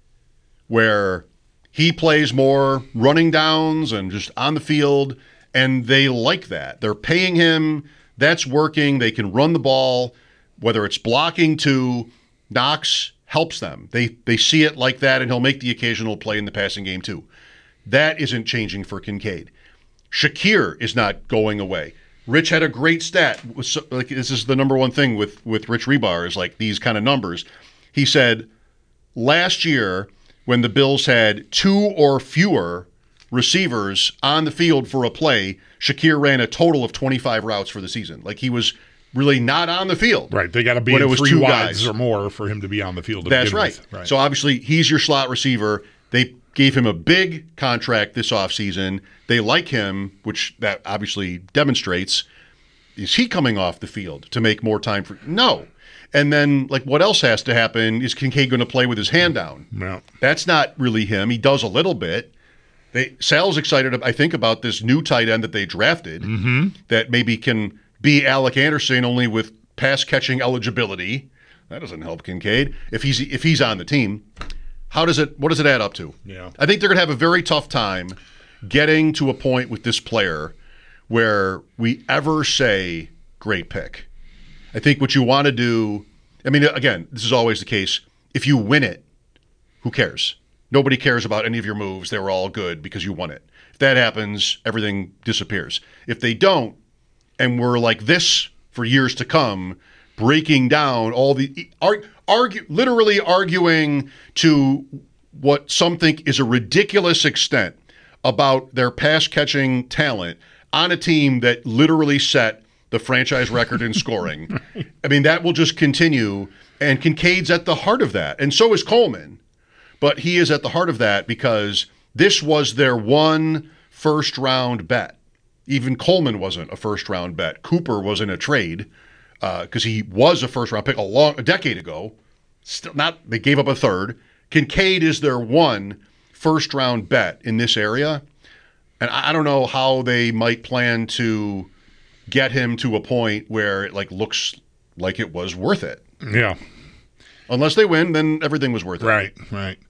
where he plays more running downs and just on the field, and they like that. They're paying him. That's working. They can run the ball, whether it's blocking to Knox helps them. They they see it like that, and he'll make the occasional play in the passing game too. That isn't changing for Kincaid. Shakir is not going away. Rich had a great stat. Like, this is the number one thing with, with Rich Rebar is like these kind of numbers. He said last year when the Bills had two or fewer receivers on the field for a play, Shakir ran a total of twenty-five routes for the season. Like, he was really not on the field. Right. They got to be in three wides or more for him to be on the field. That's right. right. So obviously he's your slot receiver. They gave him a big contract this offseason. They like him, which that obviously demonstrates. Is he coming off the field to make more time for? No. And then, like, what else has to happen? Is Kincaid going to play with his hand down? No. That's not really him. He does a little bit. They, Sal's excited, I think, about this new tight end that they drafted mm-hmm. that maybe can be Alec Anderson only with pass-catching eligibility. That doesn't help Kincaid if he's if he's on the team. How does it? What does it add up to? Yeah. I think they're going to have a very tough time getting to a point with this player where we ever say great pick. I think what you want to do, I mean, again, this is always the case. If you win it, who cares? Nobody cares about any of your moves. They were all good because you won it. If that happens, everything disappears. If they don't, and we're like this for years to come, breaking down all the argue, literally arguing to what some think is a ridiculous extent about their pass-catching talent on a team that literally set the franchise record in scoring. I mean, that will just continue, and Kincaid's at the heart of that, and so is Coleman. But he is at the heart of that because this was their one first-round bet. Even Coleman wasn't a first-round bet. Cooper was in a trade because uh, he was a first-round pick a long a decade ago. Still not. They gave up a third. Kincaid is their one first-round bet in this area, and I don't know how they might plan to get him to a point where it like looks like it was worth it. Yeah. Unless they win, then everything was worth it. Right. Right.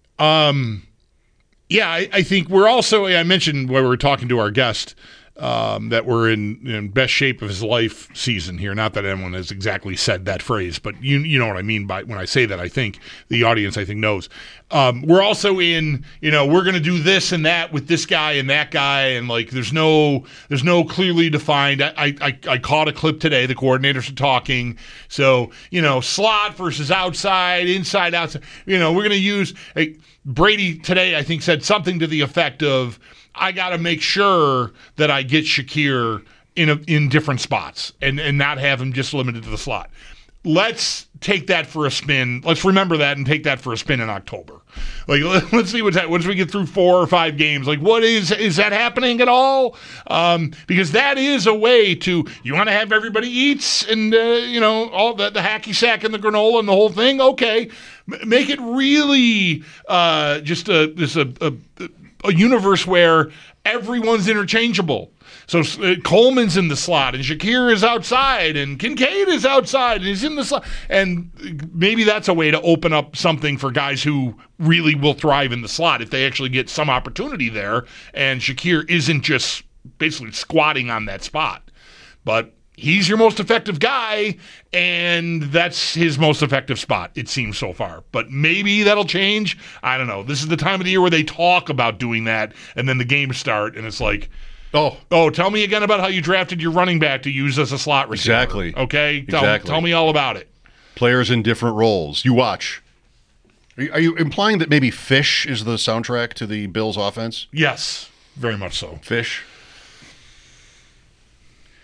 Um. Yeah, I, I think we're also. I mentioned when we were talking to our guest. Um, that we're in, in best shape of his life season here. Not that anyone has exactly said that phrase, but you you know what I mean by when I say that. I think the audience, I think, knows. Um, we're also in, you know, we're going to do this and that with this guy and that guy, and like there's no there's no clearly defined. I I, I caught a clip today. The coordinators are talking. So you know, slot versus outside, inside, outside. You know, we're going to use hey, Brady today. I think said something to the effect of, I got to make sure that I get Shakir in a, in different spots and, and not have him just limited to the slot. Let's take that for a spin. Let's remember that and take that for a spin in October. Like, let's see what's that. Once we get through four or five games, like, what is is that happening at all? Um, because that is a way to, you want to have everybody eats and, uh, you know, all the, the hacky sack and the granola and the whole thing. Okay. M- make it really uh, just a, just a, a, a universe where everyone's interchangeable. So uh, Coleman's in the slot, and Shakir is outside, and Kincaid is outside, and he's in the slot. And maybe that's a way to open up something for guys who really will thrive in the slot if they actually get some opportunity there, and Shakir isn't just basically squatting on that spot. But he's your most effective guy, and that's his most effective spot, it seems so far. But maybe that'll change. I don't know. This is the time of the year where they talk about doing that, and then the games start, and it's like, oh, oh, tell me again about how you drafted your running back to use as a slot receiver. Exactly. Okay? Tell, exactly. tell me all about it. Players in different roles. You watch. Are you, are you implying that maybe Fish is the soundtrack to the Bills offense? Yes, very much so. Fish?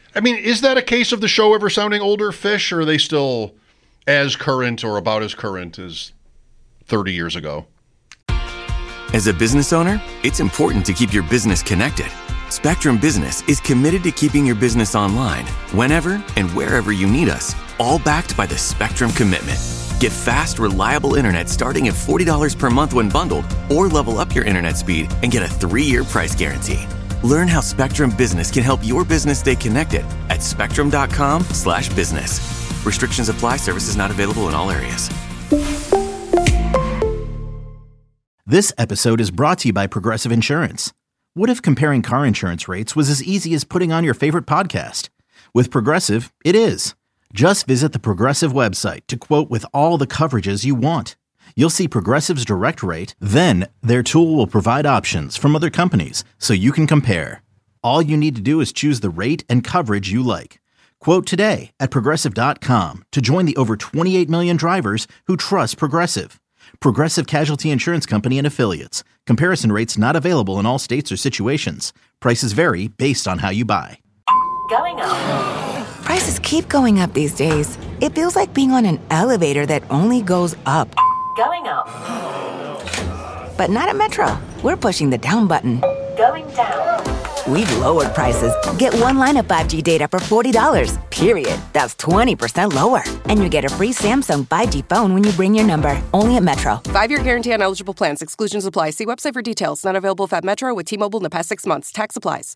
I mean, is that a case of the show ever sounding older, Fish, or are they still as current or about as current as thirty years ago? As a business owner, it's important to keep your business connected. Spectrum Business is committed to keeping your business online whenever and wherever you need us, all backed by the Spectrum Commitment. Get fast, reliable internet starting at forty dollars per month when bundled, or level up your internet speed and get a three-year price guarantee. Learn how Spectrum Business can help your business stay connected at spectrum.com slash business. Restrictions apply. Services not available in all areas. This episode is brought to you by Progressive Insurance. What if comparing car insurance rates was as easy as putting on your favorite podcast? With Progressive, it is. Just visit the Progressive website to quote with all the coverages you want. You'll see Progressive's direct rate, then their tool will provide options from other companies so you can compare. All you need to do is choose the rate and coverage you like. Quote today at progressive dot com to join the over twenty-eight million drivers who trust Progressive. Progressive Casualty Insurance Company and Affiliates. Comparison rates not available in all states or situations. Prices vary based on how you buy. Going up. Prices keep going up these days. It feels like being on an elevator that only goes up. Going up. But not at Metro. We're pushing the down button. Going down. We've lowered prices. Get one line of five G data for forty dollars, period. That's twenty percent lower. And you get a free Samsung five G phone when you bring your number. Only at Metro. Five-year guarantee on eligible plans. Exclusions apply. See website for details. Not available if at Metro with T-Mobile in the past six months. Tax applies.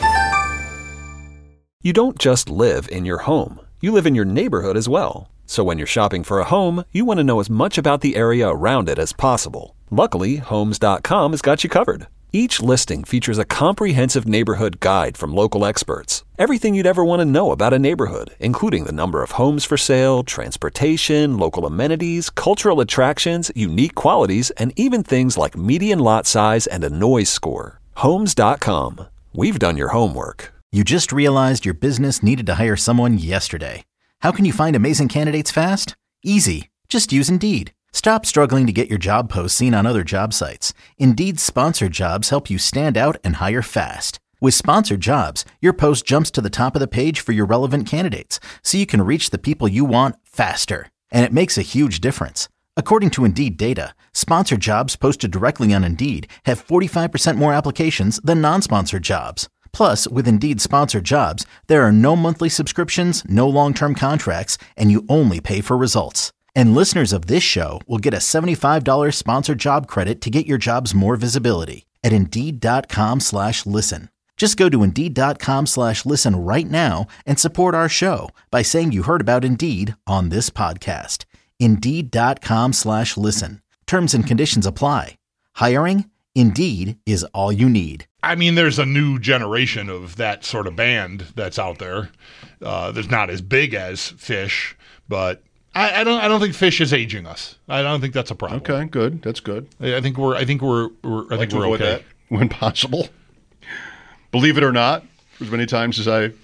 You don't just live in your home. You live in your neighborhood as well. So when you're shopping for a home, you want to know as much about the area around it as possible. Luckily, Homes dot com has got you covered. Each listing features a comprehensive neighborhood guide from local experts. Everything you'd ever want to know about a neighborhood, including the number of homes for sale, transportation, local amenities, cultural attractions, unique qualities, and even things like median lot size and a noise score. Homes dot com. We've done your homework. You just realized your business needed to hire someone yesterday. How can you find amazing candidates fast? Easy. Just use Indeed. Stop struggling to get your job posts seen on other job sites. Indeed's sponsored jobs help you stand out and hire fast. With sponsored jobs, your post jumps to the top of the page for your relevant candidates, so you can reach the people you want faster. And it makes a huge difference. According to Indeed data, sponsored jobs posted directly on Indeed have forty-five percent more applications than non-sponsored jobs. Plus, with Indeed sponsored jobs, there are no monthly subscriptions, no long-term contracts, and you only pay for results. And listeners of this show will get a seventy-five dollars sponsored job credit to get your jobs more visibility at Indeed.com slash listen. Just go to Indeed.com slash listen right now and support our show by saying you heard about Indeed on this podcast. Indeed.com slash listen. Terms and conditions apply. Hiring? Indeed is all you need. I mean, there's a new generation of that sort of band that's out there. Uh, there's not as big as Fish, but I, I don't. I don't think Fish is aging us. I don't think that's a problem. Okay, good. That's good. I think we're. I think we're. we're I I like think to we're avoid okay. that when possible. Believe it or not, as many times as I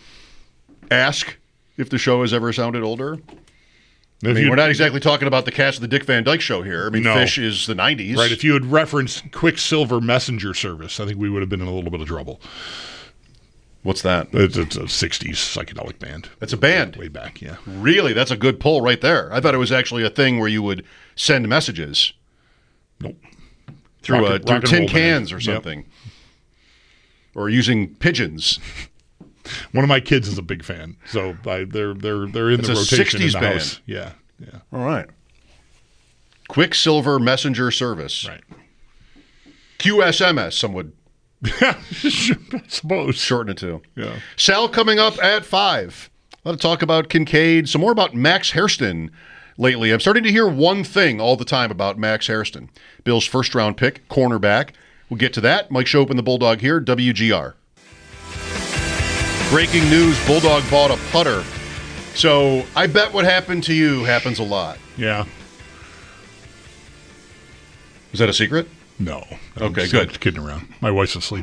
ask if the show has ever sounded older. I mean, we're not exactly talking about the cast of the Dick Van Dyke Show here. I mean, No. Fish is the nineties. Right. If you had referenced Quicksilver Messenger Service, I think we would have been in a little bit of trouble. What's that? It's, it's a sixties psychedelic band. That's a band. Way back, yeah. Really? That's a good pull right there. I thought it was actually a thing where you would send messages. Nope. Through, Rock uh, and- through rock and tin roll cans band. or Yep. something. Or using pigeons. One of my kids is a big fan, so I, they're they're they're in It's the a rotation sixties in the band. house. Yeah, yeah. All right. Quicksilver Messenger Service. Right. Q S M S, some would I suppose. shorten it to. Yeah. Sal coming up at five. A lot of talk about Kincaid, some more about Max Hairston lately. I'm starting to hear one thing all the time about Max Hairston. Bill's first round pick, cornerback. We'll get to that. Mike Shope and the Bulldog here, W G R. Breaking news, Bulldog bought a putter. So I bet what happened to you happens a lot. Yeah. Is that a secret? No. I'm Okay, just good. Kidding around. My wife's asleep.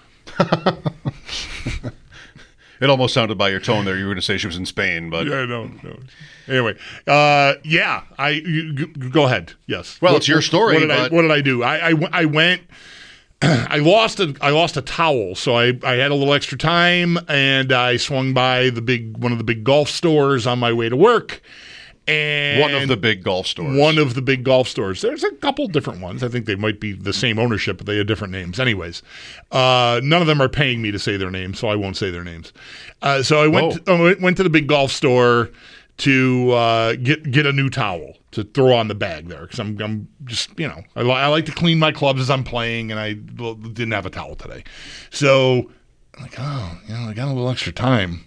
It almost sounded by your tone there you were going to say she was in Spain, but Yeah, no, no. Anyway, uh, yeah, I you, g- go ahead. Yes. Well, What- it's your story, What did, I, but- what did I do? I, I, w- I went. I lost a I lost a towel, so I, I had a little extra time, and I swung by the big one of the big golf stores on my way to work. And one of the big golf stores. One of the big golf stores. There's a couple different ones. I think they might be the same ownership, but they have different names. Anyways, uh, none of them are paying me to say their names, so I won't say their names. Uh, so I went to, I went to the big golf store to uh, get get a new towel to throw on the bag there, because I'm, I'm just, you know, I, li- I like to clean my clubs as I'm playing, and I didn't have a towel today. So I'm like, oh, you know, I got a little extra time.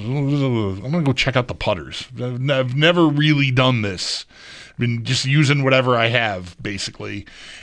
I'm going to go check out the putters. I've, I've never really done this. I've been just using whatever I have, basically.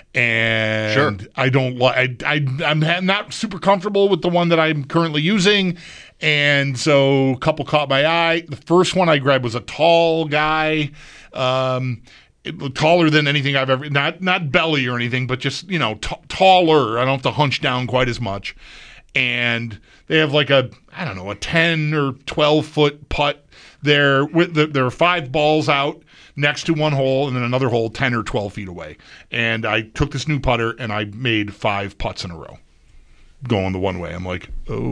And sure. I don't like, I, I, I'm not super comfortable with the one that I'm currently using. And so a couple caught my eye. The first one I grabbed was a tall guy, um, it, taller than anything I've ever, not not belly or anything, but just, you know, t- taller. I don't have to hunch down quite as much. And they have like a, I don't know, a ten or twelve foot putt there. With the, there are five balls out next to one hole, and then another hole ten or twelve feet away. And I took this new putter, and I made five putts in a row going the one way. I'm like,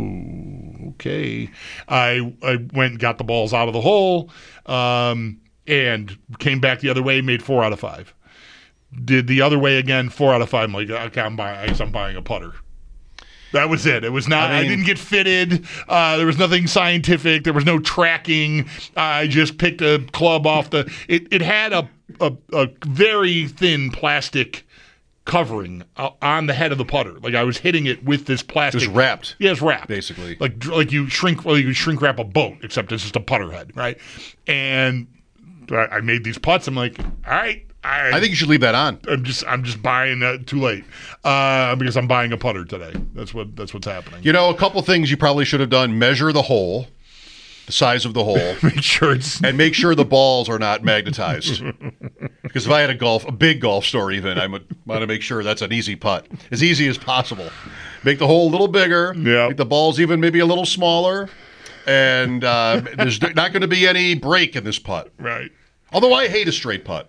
oh, okay. I I went and got the balls out of the hole, um, and came back the other way, made four out of five. Did the other way again, four out of five. I'm like, okay, I'm buying, I guess I'm buying a putter. That was it. It was not, I, mean, I didn't get fitted. Uh, there was nothing scientific. There was no tracking. I just picked a club off the, it, it had a, a, a very thin plastic covering on the head of the putter. Like I was hitting it with this plastic. It was wrapped. Yeah, it's wrapped. Basically. Like like you shrink well, you shrink wrap a boat, except it's just a putter head, right? And I, I made these putts. I'm like, all right. I, I think you should leave that on. I'm just I'm just buying that too late uh, because I'm buying a putter today. That's what that's what's happening. You know, a couple things you probably should have done: measure the hole, the size of the hole, make sure it's and make sure the balls are not magnetized. Because if I had a golf, a big golf store, even I would want to make sure that's an easy putt, as easy as possible. Make the hole a little bigger. Yeah. Make the balls even maybe a little smaller, and uh, there's not going to be any break in this putt. Right. Although I hate a straight putt.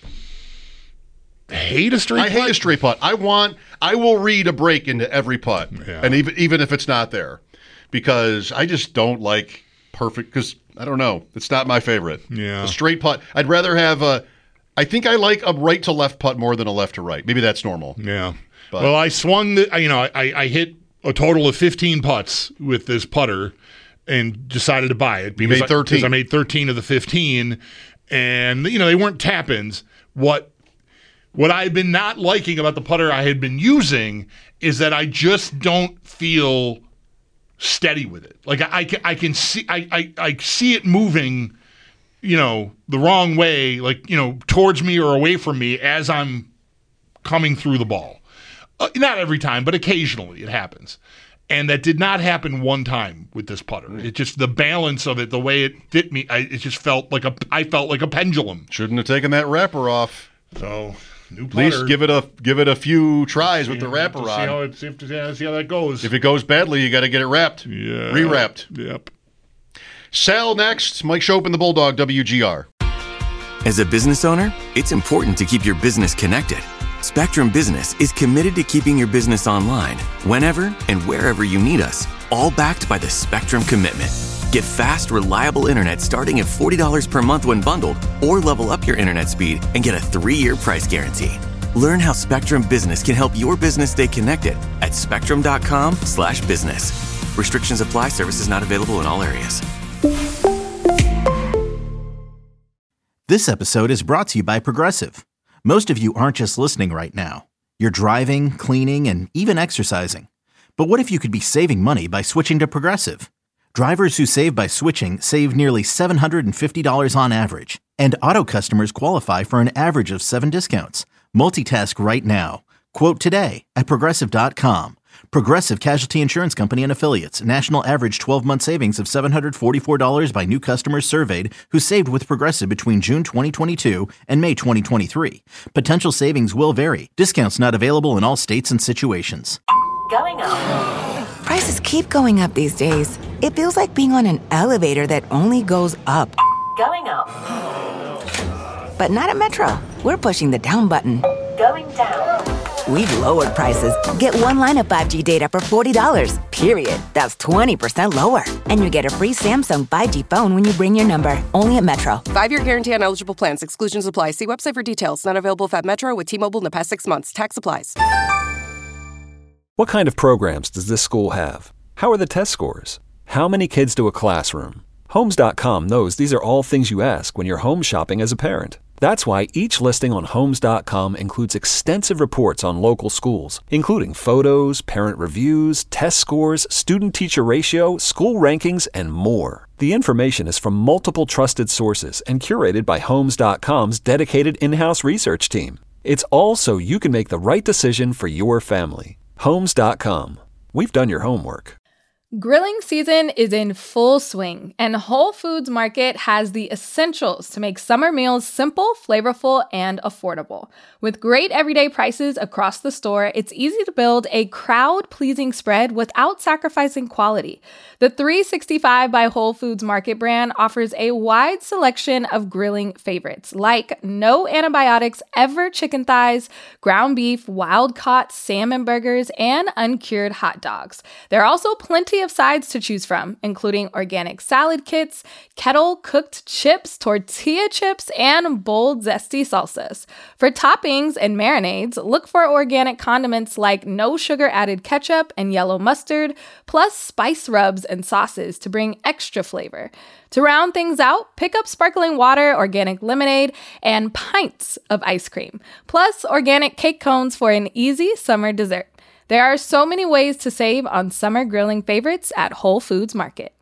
Hate a straight I putt? hate a straight putt. I want, I will read a break into every putt, yeah. and even even if it's not there, because I just don't like perfect. Because I don't know, it's not my favorite. Yeah, a straight putt. I'd rather have a. I think I like a right to left putt more than a left to right. Maybe that's normal. Yeah. But. Well, I swung the. You know, I I hit a total of fifteen putts with this putter, and decided to buy it. You made thirteen. I, because I made thirteen of the fifteen, and you know they weren't tap-ins. What. What I've been not liking about the putter I had been using is that I just don't feel steady with it. Like I, I, can, I can see I, I, I see it moving, you know, the wrong way, like, you know, towards me or away from me as I'm coming through the ball. Uh, not every time, but occasionally it happens. And that did not happen one time with this putter. It just, the balance of it, the way it fit me, I, it just felt like a, I felt like a pendulum. Shouldn't have taken that wrapper off. So... New At least give it a give it a few tries with the wrapper see on. How it, see, if, yeah, see how that goes. If it goes badly, you got to get it wrapped. Yeah. Rewrapped. Yep. Sal next. Mike Shope and the Bulldog, W G R. As a business owner, it's important to keep your business connected. Spectrum Business is committed to keeping your business online whenever and wherever you need us, all backed by the Spectrum Commitment. Get fast, reliable internet starting at forty dollars per month when bundled, or level up your internet speed and get a three-year price guarantee. Learn how Spectrum Business can help your business stay connected at spectrum.com slash business. Restrictions apply. Services not available in all areas. This episode is brought to you by Progressive. Most of you aren't just listening right now. You're driving, cleaning, and even exercising. But what if you could be saving money by switching to Progressive? Drivers who save by switching save nearly seven hundred fifty dollars on average, and auto customers qualify for an average of seven discounts. Multitask right now. Quote today at Progressive dot com. Progressive Casualty Insurance Company and Affiliates. National average twelve-month savings of seven hundred forty-four dollars by new customers surveyed who saved with Progressive between June twenty twenty-two and May twenty twenty-three. Potential savings will vary. Discounts not available in all states and situations. Going up. Prices keep going up these days. It feels like being on an elevator that only goes up. Going up. But not at Metro. We're pushing the down button. Going down. we've lowered prices. Get one line of five G data for forty dollars, period. That's twenty percent lower. And you get a free Samsung five G phone when you bring your number. Only at Metro. Five-year guarantee on eligible plans. Exclusions apply. See website for details. Not available at Metro with T-Mobile in the past six months. Tax applies. What kind of programs does this school have? How are the test scores? How many kids do a classroom? Homes dot com knows these are all things you ask when you're home shopping as a parent. That's why each listing on Homes dot com includes extensive reports on local schools, including photos, parent reviews, test scores, student-teacher ratio, school rankings, and more. The information is from multiple trusted sources and curated by Homes dot com's dedicated in-house research team. It's all so you can make the right decision for your family. Homes dot com. We've done your homework. Grilling season is in full swing, and Whole Foods Market has the essentials to make summer meals simple, flavorful, and affordable. With great everyday prices across the store, it's easy to build a crowd-pleasing spread without sacrificing quality. The three sixty-five by Whole Foods Market brand offers a wide selection of grilling favorites, like no antibiotics ever chicken thighs, ground beef, wild-caught salmon burgers, and uncured hot dogs. There are also plenty of sides to choose from, including organic salad kits, kettle-cooked chips, tortilla chips, and bold, zesty salsas. For toppings and marinades, look for organic condiments like no sugar-added ketchup and yellow mustard, plus spice rubs and sauces to bring extra flavor. To round things out, pick up sparkling water, organic lemonade, and pints of ice cream, plus organic cake cones for an easy summer dessert. There are so many ways to save on summer grilling favorites at Whole Foods Market.